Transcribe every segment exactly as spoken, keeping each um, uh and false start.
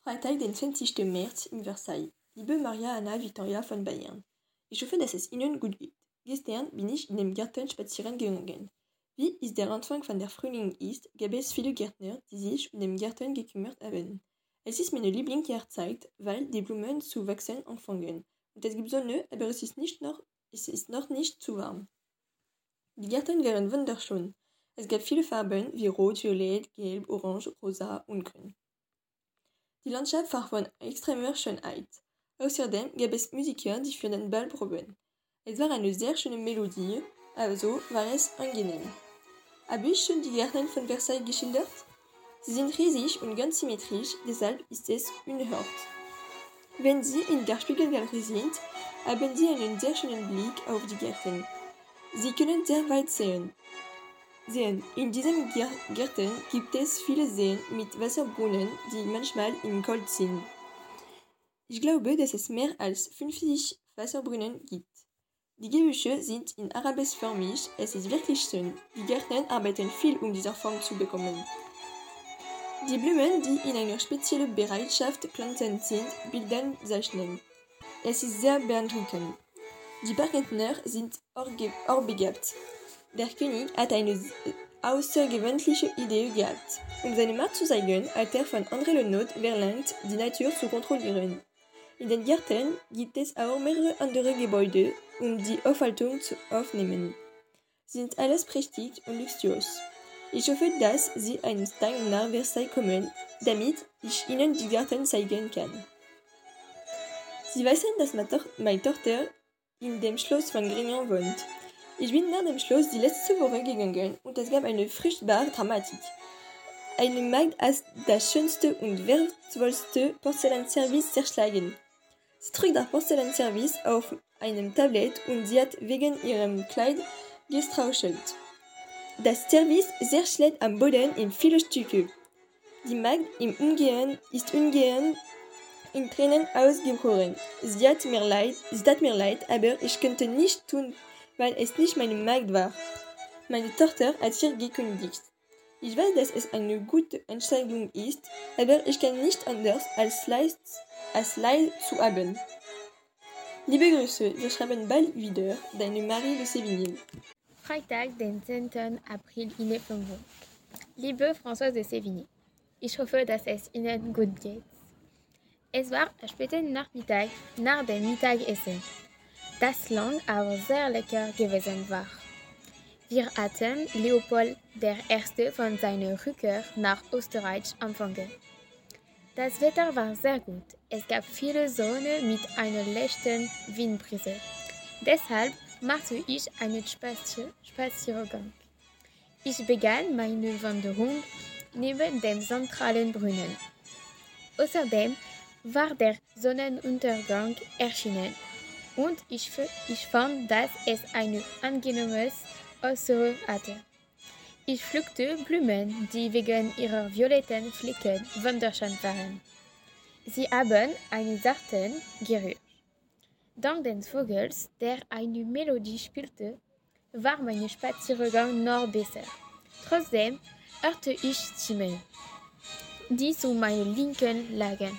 Freitag, den zwanzigsten März in Versailles. Liebe Maria Anna Victoria von Bayern. Ich hoffe, dass es Ihnen gut geht. Gestern bin ich in dem Garten spazieren gegangen. Wie es der Anfang von der Frühling ist, gab es viele Gärtner, die sich um den Garten gekümmert haben. Es ist meine Lieblingsjahreszeit, weil die Blumen zu wachsen anfangen. Und es gibt Sonne, aber es ist, nicht noch, es ist noch nicht zu warm. Die Gärten waren wunderschön. Es gab viele Farben wie Rot, Violett, Gelb, Orange, Rosa und Grün. Die Landschaft war von extremer Schönheit. Außerdem gab es Musiker, die für den Ball proben. Es war eine sehr schöne Melodie, also war es angenehm. Habe ich schon die Gärten von Versailles geschildert? Sie sind riesig und ganz symmetrisch, deshalb ist es unerhört. Wenn Sie in der Spiegelgalerie sind, haben Sie einen sehr schönen Blick auf die Gärten. Sie können sehr weit sehen. Sehen. In diesem Garten gibt es viele Seen mit Wasserbrunnen, die manchmal im Gold sind. Ich glaube, dass es mehr als fünfzig Wasserbrunnen gibt. Die Gebüsche sind in arabesförmig, es ist wirklich schön. Die Gärtner arbeiten viel, um diese Form zu bekommen. Die Blumen, die in einer speziellen Bereitschaft Pflanzen sind, bilden Zeichnen. Es ist sehr beeindruckend. Die Berggärtner sind orbegabt. Der König hat eine außergewöhnliche Idee gehabt. Um seine Macht zu zeigen, hat er von André Le Nôtre verlangt, die Natur zu kontrollieren. In den Gärten gibt es auch mehrere andere Gebäude, um die Aufhaltung zu aufnehmen. Sie sind alles prächtig und luxuriös. Ich hoffe, dass Sie eines Tages nach Versailles kommen, damit ich Ihnen die Gärten zeigen kann. Sie wissen, dass meine Tochter in dem Schloss von Grignan wohnt. Ich bin nach dem Schloss die letzte Woche gegangen und es gab eine furchtbare Dramatik. Eine Magd hat das schönste und wertvollste Porzellanservice zerschlagen. Sie trug das Porzellanservice auf einem Tablett und sie hat wegen ihrem Kleid gestrauchelt. Das Service zerschlägt am Boden in viele Stücke. Die Magd im Umgehen ist umgehend in Tränen ausgebrochen. Sie hat mir leid, sie tat mir leid, aber ich konnte nichts tun, weil es nicht meine Magd war. Meine Tochter hat ihr gekündigt. Ich weiß, dass es eine gute Entscheidung ist, aber ich kann nicht anders als Leid, als Leid zu haben. Liebe Grüße, wir schreiben bald wieder. Deine Marie de Sévigné. Freitag, den zehnten April fünfundfünfzig. Liebe Françoise de Sévigné, ich hoffe, dass es Ihnen gut geht. Es war späten Nachmittag nach dem Mittagessen, das lang aber sehr lecker gewesen war. Wir hatten Leopold der Erste von seiner Rückkehr nach Österreich empfangen. Das Wetter war sehr gut. Es gab viele Sonne mit einer leichten Windbrise. Deshalb machte ich einen Spazier- Spaziergang. Ich begann meine Wanderung neben dem zentralen Brunnen. Außerdem war der Sonnenuntergang erschienen und ich, ich fand, dass es ein angenehmes Äußere hatte. Ich pflückte Blumen, die wegen ihrer violetten Flecken wunderschön waren. Sie haben einen zarten Geruch. Dank des Vogels, der eine Melodie spielte, war mein Spaziergang noch besser. Trotzdem hörte ich Stimmen, die zu meiner Linken lagen.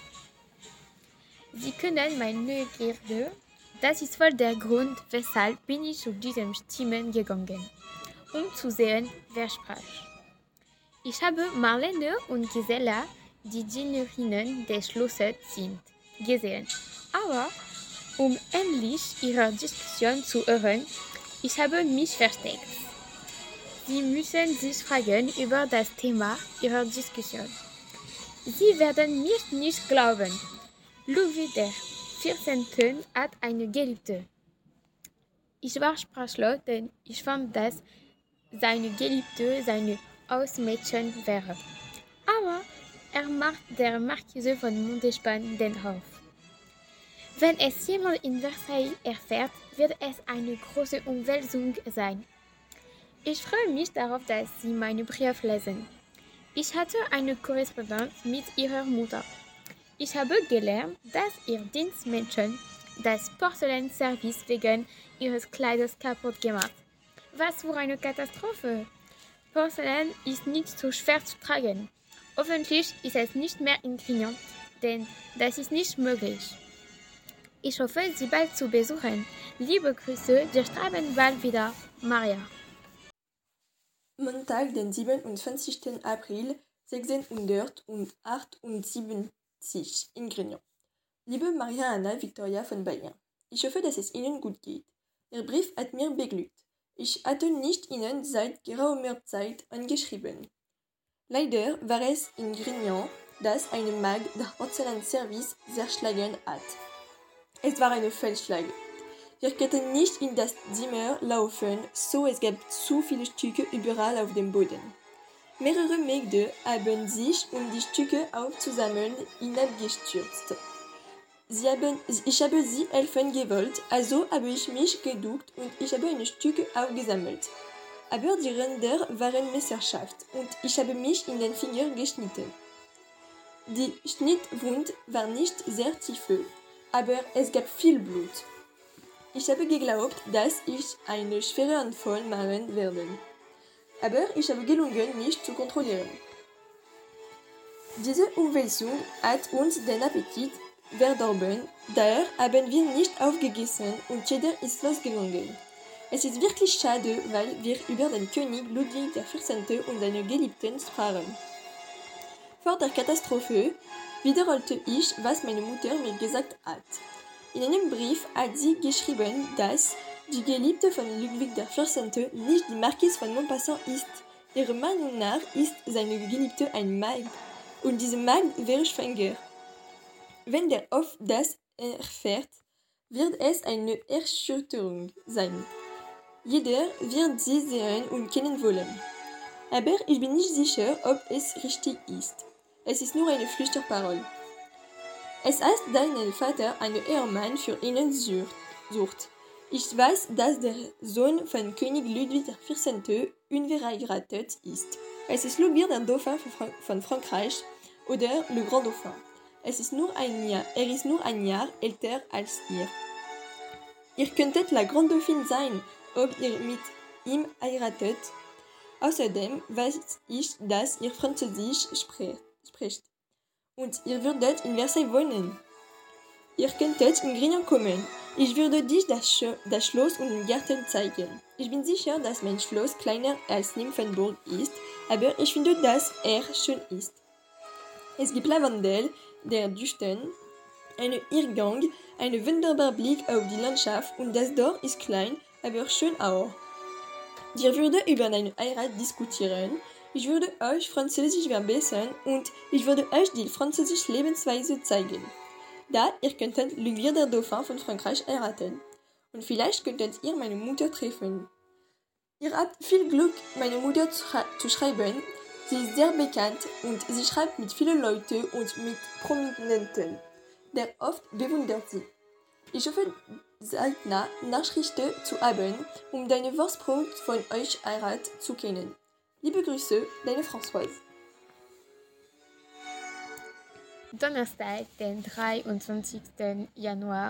Sie können meine Neugierde, das ist wohl der Grund, weshalb bin ich zu diesen Stimmen gegangen, um zu sehen, wer sprach. Ich habe Marlene und Gisela, die Dienerinnen des Schlosses sind, gesehen, aber um endlich ihre Diskussion zu hören, ich habe mich versteckt. Sie müssen sich fragen über das Thema ihrer Diskussion. Sie werden mir nicht glauben. Ludwig der vierzehnte hat eine Geliebte. Ich war sprachlos, denn ich fand, dass seine Geliebte seine Hausmädchen wäre. Aber er macht der Marquise von Montespan den Hof. Wenn es jemand in Versailles erfährt, wird es eine große Umwälzung sein. Ich freue mich darauf, dass Sie meine Brief lesen. Ich hatte eine Korrespondenz mit Ihrer Mutter. Ich habe gelernt, dass Ihr Dienstmädchen das Porzellanservice wegen ihres Kleides kaputt gemacht. Was für eine Katastrophe! Porzellan ist nicht so schwer zu tragen. Hoffentlich ist es nicht mehr in Grignan. denn das ist nicht möglich. Ich hoffe, Sie bald zu besuchen. Liebe Grüße, wir schreiben bald wieder. Maria. Montag, den siebenundzwanzigsten April sechzehnhundertachtundsiebzig in Grignon. Liebe Maria Anna Victoria von Bayern, ich hoffe, dass es Ihnen gut geht. Ihr Brief hat mir beglückt. Ich hatte nicht Ihnen seit geraumer Zeit angeschrieben. Leider war es in Grignon, dass eine Magd der Porzellanservice zerschlagen hat. Es war eine Fehlschlag. Wir konnten nicht in das Zimmer laufen, so es gab zu viele Stücke überall auf dem Boden. Mehrere Mägde haben sich, um die Stücke aufzusammeln, hinabgestürzt. Sie haben, ich habe sie helfen gewollt, also habe ich mich geduckt und ich habe eine Stücke aufgesammelt. Aber die Ränder waren messerscharf und ich habe mich in den Finger geschnitten. Die Schnittwunde war nicht sehr tief, aber es gab viel Blut. Ich habe geglaubt, dass ich einen schweren Anfall machen werde. Aber ich habe gelungen, mich zu kontrollieren. Diese Umwälzung hat uns den Appetit verdorben, daher haben wir nicht aufgegessen und jeder ist losgegangen. Es ist wirklich schade, weil wir über den König Ludwig der vierzehnten und seine Geliebten sprachen. Vor der Katastrophe wiederholte ich, was meine Mutter mir gesagt hat. In einem Brief hat sie geschrieben, dass die Geliebte von Ludwig der vierzehnten nicht die Marquise von Montpassant ist. Ihrer Meinung nach ist seine Geliebte ein Magd und diese Magd wäre schwanger. Wenn der Hof das erfährt, wird es eine Erschütterung sein. Jeder wird sie sehen und kennen wollen. Aber ich bin nicht sicher, ob es richtig ist. Es ist nur eine Flüsterparole. Es heißt, dass dein Vater einen Ehemann für ihn sucht. Ich weiß, dass der Sohn von König Ludwig der vierzehnten unverheiratet ist. Es ist Louis der Dauphin von Frankreich oder Le Grand Dauphin. Es ist nur ein Jahr, er ist nur ein Jahr älter als ihr. Ihr könntet la Grande Dauphine sein, ob ihr mit ihm heiratet. Außerdem weiß ich, dass ihr Französisch spricht. Und ihr würdet in Versailles wohnen. Ihr könntet in Grignon kommen. Ich würde dich das, Sch- das Schloss und den Garten zeigen. Ich bin sicher, dass mein Schloss kleiner als Nymphenburg ist, aber ich finde, dass er schön ist. Es gibt Lavendel, der Düften, eine Irrgang, einen wunderbaren Blick auf die Landschaft und das Dorf ist klein, aber schön auch. Wir würden über eine Heirat diskutieren. Ich würde euch Französisch verbessern und ich würde euch die französische Lebensweise zeigen. Da ihr könntet Louis der Dauphin von Frankreich heiraten. Und vielleicht könntet ihr meine Mutter treffen. Ihr habt viel Glück, meine Mutter zu, zu schreiben. Sie ist sehr bekannt und sie schreibt mit vielen Leuten und mit Prominenten, der oft bewundert sie. Ich hoffe, zeitnah Nachrichten zu haben, um den Ursprung von euch Heirat zu kennen. Liebe Grüße, deine Françoise. Donnerstag, den dreiundzwanzigsten Januar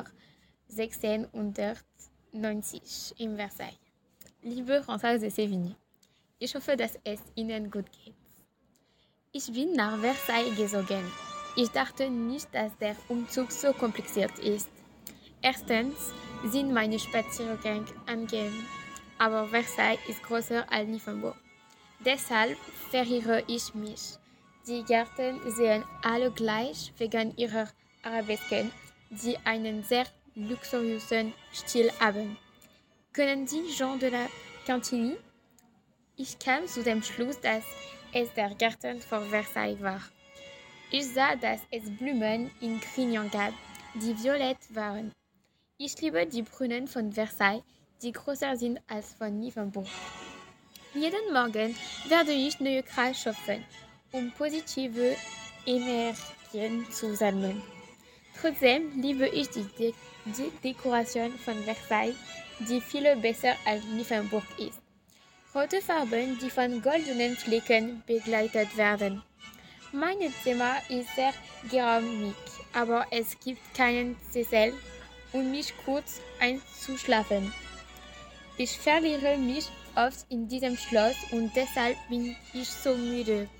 sechzehnhundertneunzig in Versailles. Liebe Françoise de Sévigné, ich hoffe, dass es Ihnen gut geht. Ich bin nach Versailles gezogen. Ich dachte nicht, dass der Umzug so kompliziert ist. Erstens sind meine Spaziergänge angenehm, aber Versailles ist größer als Nymphenburg. Deshalb verirre ich mich. Die Gärten sehen alle gleich wegen ihrer Arabesken, die einen sehr luxuriösen Stil haben. Können Sie Jean de la Cantigny? Ich kam zu dem Schluss, dass es der Garten vor Versailles war. Ich sah, dass es Blumen in Grignon gab, die violett waren. Ich liebe die Brunnen von Versailles, die größer sind als von Nymphenburg. Jeden Morgen werde ich neue Kraft schöpfen, um positive Energien zu sammeln. Trotzdem liebe ich die, De- die Dekoration von Versailles, die viel besser als Nymphenburg ist. Rote Farben, die von goldenen Flecken begleitet werden. Mein Zimmer ist sehr geräumig, aber es gibt keinen Sessel, um mich kurz einzuschlafen. Ich verliere mich oft in diesem Schloss und deshalb bin ich so müde.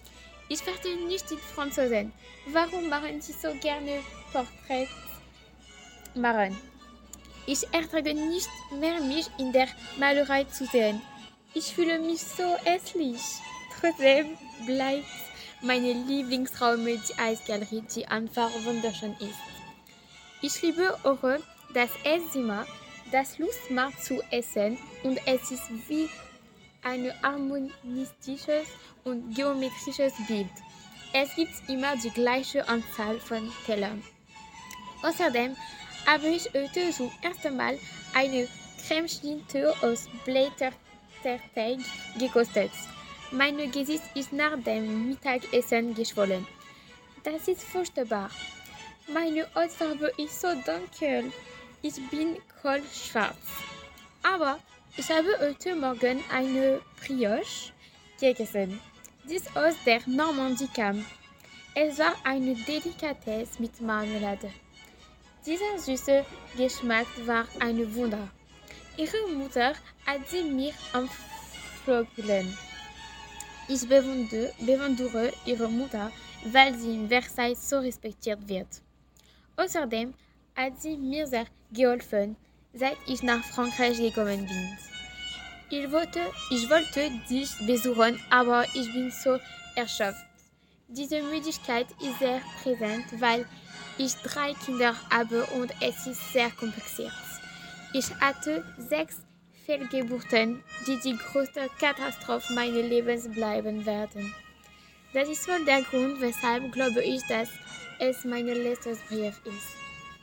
Ich verstehe nicht die Franzosen. Warum machen sie so gerne Porträts machen? Ich ertrage nicht mehr, mich in der Malerei zu sehen. Ich fühle mich so hässlich. Trotzdem bleibt meine Lieblingsraume die Eisgalerie, die einfach wunderschön ist. Ich liebe auch das Esszimmer, das Lust macht zu essen und es ist wie ein harmonistisches und geometrisches Bild. Es gibt immer die gleiche Anzahl von Tellern. Außerdem habe ich heute zum ersten Mal eine Creme-Schnitzel aus Blätterteig gekostet. Mein Gesicht ist nach dem Mittagessen geschwollen. Das ist furchtbar. Meine Hautfarbe ist so dunkel. Ich bin kohlschwarz. Aber ich habe heute Morgen eine Brioche gegessen, die aus der Normandie kam. Es war eine Delikatesse mit Marmelade. Dieser süße Geschmack war ein Wunder. Ihre Mutter hat sie mir empfohlen. Ich bewundere, bewundere ihre Mutter, weil sie in Versailles so respektiert wird. Außerdem hat sie mir sehr geholfen, seit ich nach Frankreich gekommen bin. Ich wollte, ich wollte dich besuchen, aber ich bin so erschöpft. Diese Müdigkeit ist sehr präsent, weil ich drei Kinder habe und es ist sehr kompliziert. Ich hatte sechs Fehlgeburten, die die größte Katastrophe meines Lebens bleiben werden. Das ist wohl der Grund, weshalb glaube ich, dass es mein letzter Brief ist.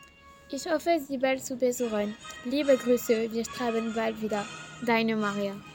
Ich hoffe, Sie bald zu besuchen. Liebe Grüße, wir schreiben bald wieder. Deine Maria.